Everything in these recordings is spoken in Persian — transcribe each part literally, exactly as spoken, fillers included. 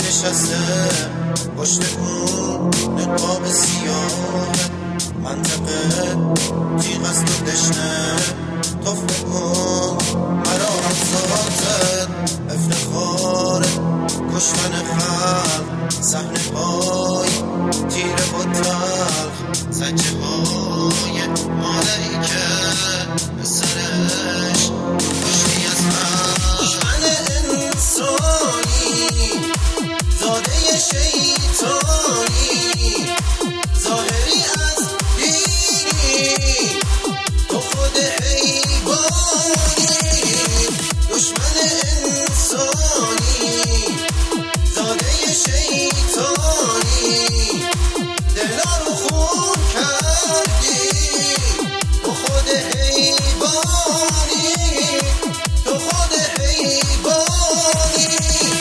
نشسته پشت اون نقاب سیاه منطقه تیغ است و دشنه طفل اون مرارت ذاتت افتخاره کشمن خلق صحن پای تیره و تلخ سجه های مالکه به سرش کشتی از من دشمن انسانی زاده شیطانی ظاهری از دیری تو خود حیوانی دشمن انسانی زاده شیطانی دلا رو خون کردی تو خود حیوانی تو خود حیوانی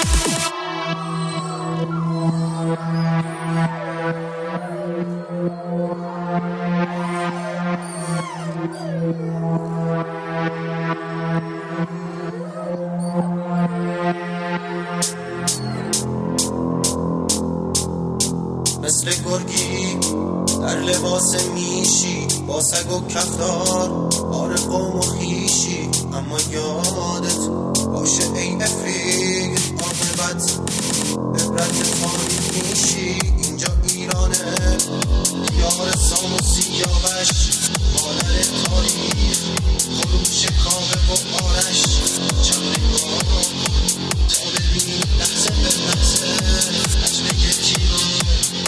مثل گرگی در لباس میشی با سگ و کفتار آر قوم و خیشی اما یادت باشه ای افریق عاقبت عبرت تاریخ میشی اینجا ایرانه دیار سام و سیاوش مادر تاریخ خروش کاوه و آرش چند نگاه تا ببین لحظه به لحظه عجله تیران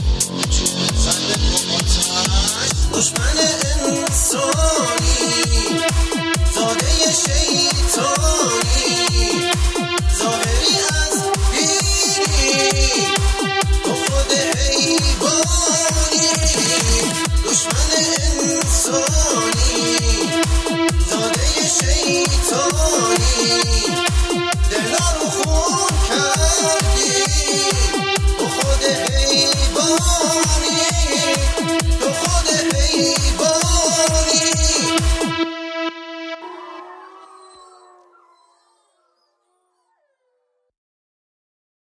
دشمن انسانی زاده شیطانی ظاهری از دیری تو خود حیوانی دشمن انسانی